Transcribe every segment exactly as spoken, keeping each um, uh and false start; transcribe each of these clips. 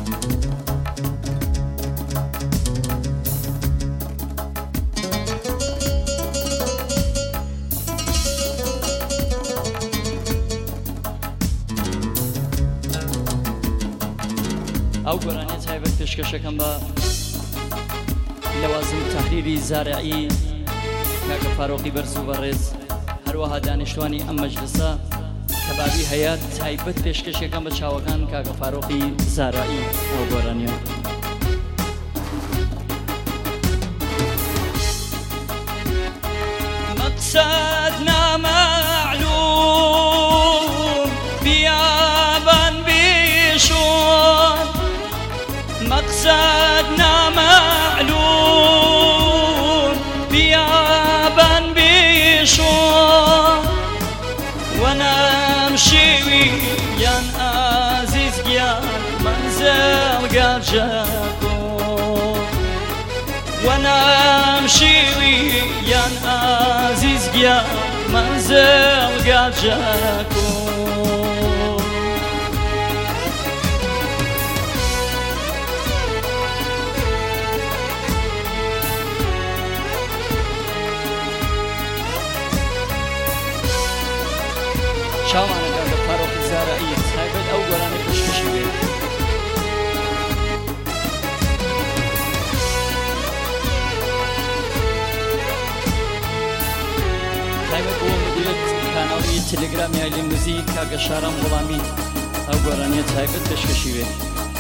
ئەو گۆرانیە تایبەت پێشکەشەکەم بە لەوازم تەحریری زارعی کاکە فاڕۆقی بەرز و بەڕێز هەروەها دانیشتوانی ئەم مەجلسە کە بابی هەیە تایبەت پێشکەشەکەم بە چاوەکان کاکە فاڕۆقی زارعی ئەو گۆرانیە. مقصدنا معلوم بیابان بیشون مقصدنا معلوم بیابان بیشون ونمشي ويا عزيز يا منزل قرجاكم ونمشي ويا عزيز يا منزل قرجاكم شاوانە کاکە فاڕۆقی زارعی تایبەت ئەو گۆرانەی پێشکەشی بێت. تایبەت بۆ مدیرێت کاناڵی تەلەگرامی ئایلی موزیک کاکە شارەم وەڵامی ئەو گۆرانیە تایبەت پێشکەشی بێت.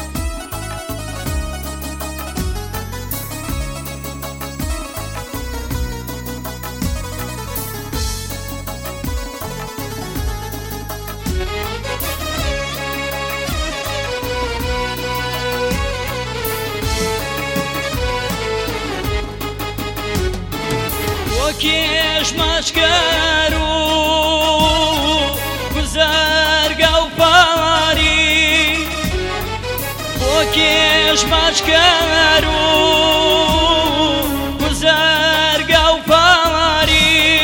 وكيش مشكرو بزرقة وباري وكيش مشكرو بزرقة وباري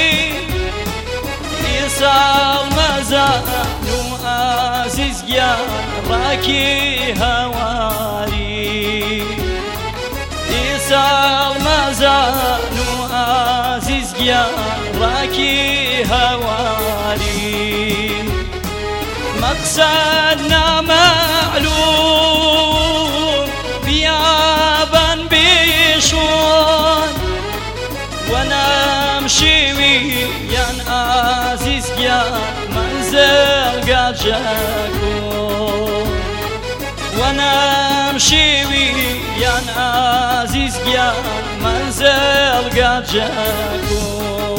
يسال مزانو عزيز يا راكي هواري يسال مزانو عزيز يا راكي هواري مقصدنا معلوم بيابان بيشون ونمشي ويا عزيز يا منزل قرجاكم ونمشي ويا عزيز يا منزل قرجاكم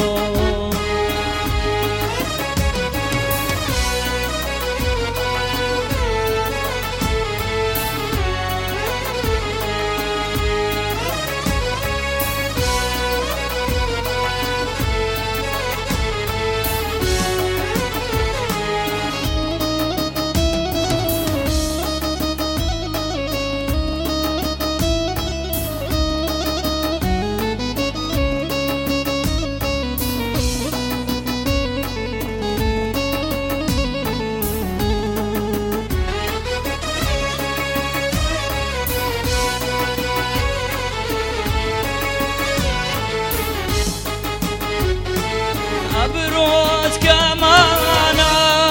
أبروت كمانا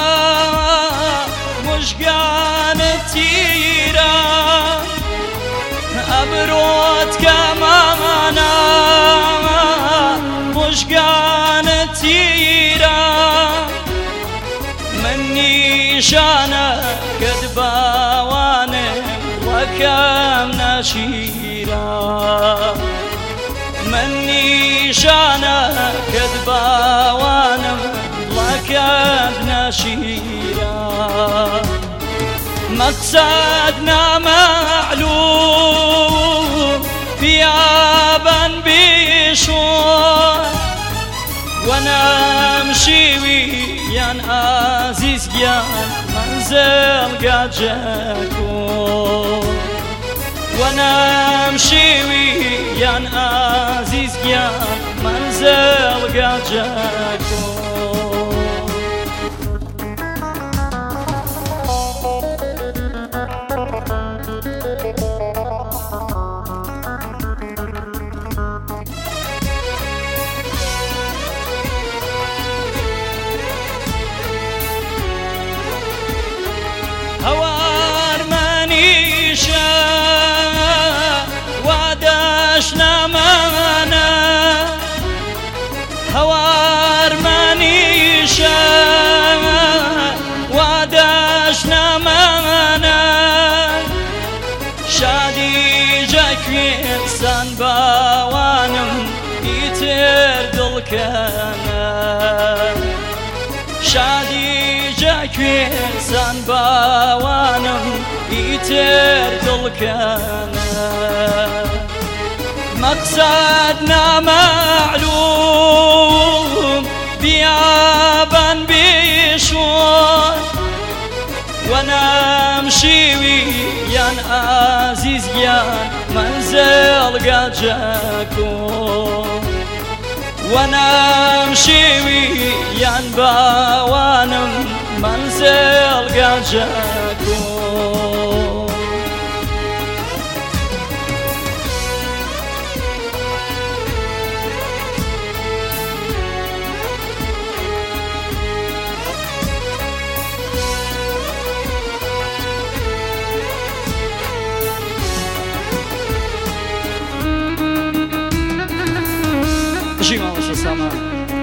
مشقان تيرا أبروت كمانا مشقان تيرا مني شانا قد باواني وكم نشيرا مني شانا كذبا وانا لكن نشيرا مقصدنا معلوم بيابان بيشون ونمشي ويا عزيز يا منزل قرجاكم ونمشي ويا عزيز يا منزل قرجاكم Thank you. دڵکەنە شادی جاکوێزان باوانم ئیتر دڵکەنە مەقسەد نامەعلوم بیابان بێشۆن وەنامشیوی یان ئازیز گیان منزل گاجەکۆ وەنامشیوی یان باوانم منزل گاجەکۆ ژیماوەشە سامان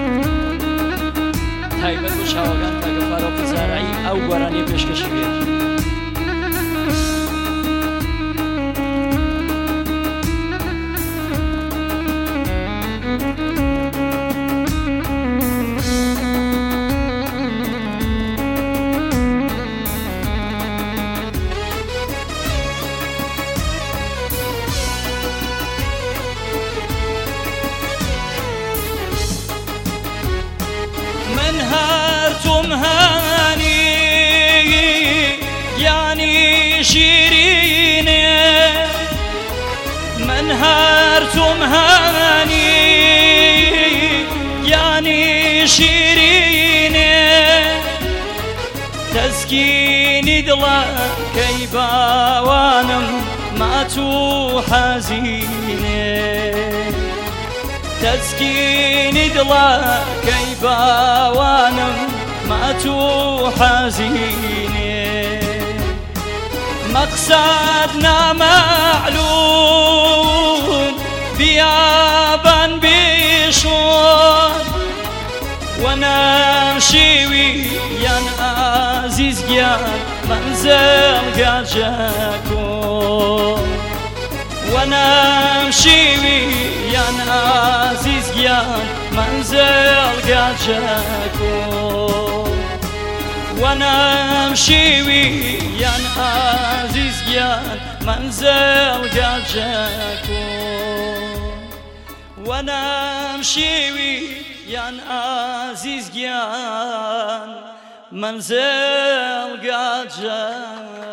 تایبەت بە چاوەکان کاکە فاڕۆقی زارایی ئەو گۆرانی پێشکەشی بێت من هرتم هانی یعنی شیرینه من هرتم هانی یعنی شیرینه تسکینی دڵە کەی باوانم مات و حەزینێ تسکینی دڵە کەی باوانم مات و حەزینێ مەقسەد نامەعلوم بیابان بێشۆن وەنامشیوی یان ئازیز گیان منزل گاجەکۆ وەنامشیوی یان ئازیز گیان منزل گاجەکۆ وەنامشیوی یان ئازیز گیان منزل گاجەکۆ وەنامشیوی یان ئازیز گیان منزل گاجەکۆ